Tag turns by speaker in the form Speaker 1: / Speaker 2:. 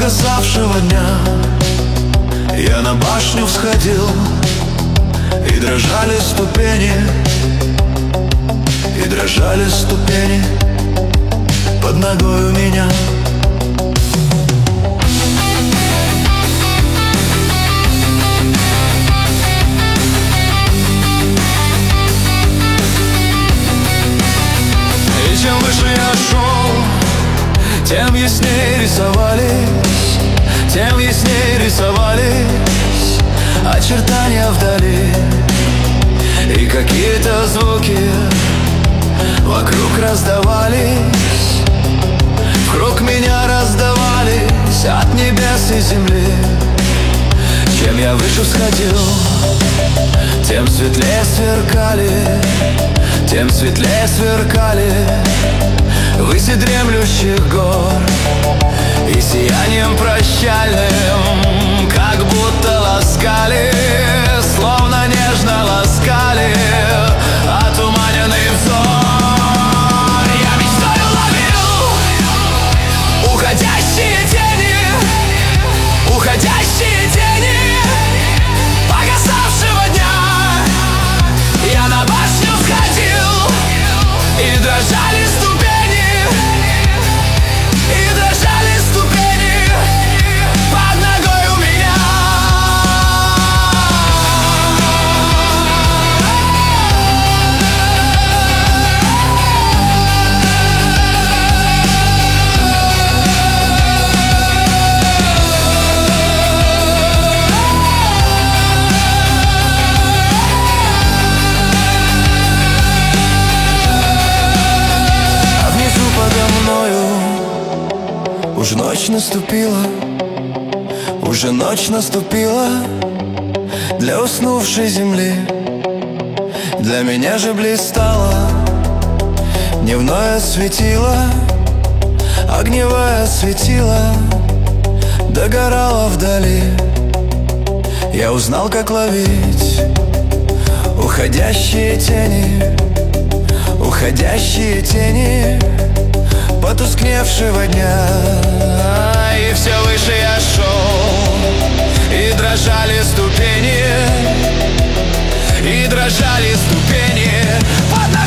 Speaker 1: погасавшего дня я на башню всходил, и дрожали ступени, и дрожали ступени под ногой у меня. И чем выше я шел, тем яснее рисовались, тем яснее рисовались очертания вдали. И какие-то звуки вокруг раздавались, вокруг меня раздавались от небес и земли. Чем я выше всходил, тем светлее сверкали, тем светлее сверкали выси дремлющих гор. И сиянием прощальным как будто ласкали, словно нежно ласкали отуманенный взор. Я мечтаю ловил уходящие тени, уходящие тени погасавшего дня. Я на башню всходил, и дрожали ступени, и дрожали ступени под ногой у меня. А внизу подо мною уж ночь наступила, уже ночь наступила для уснувшей земли. Для меня же блистало дневное светило, огневое светило догорало вдали. Я узнал, как ловить уходящие тени, уходящие тени потускневшего дня. И все выше я шел, и дрожали ступени, и дрожали ступени под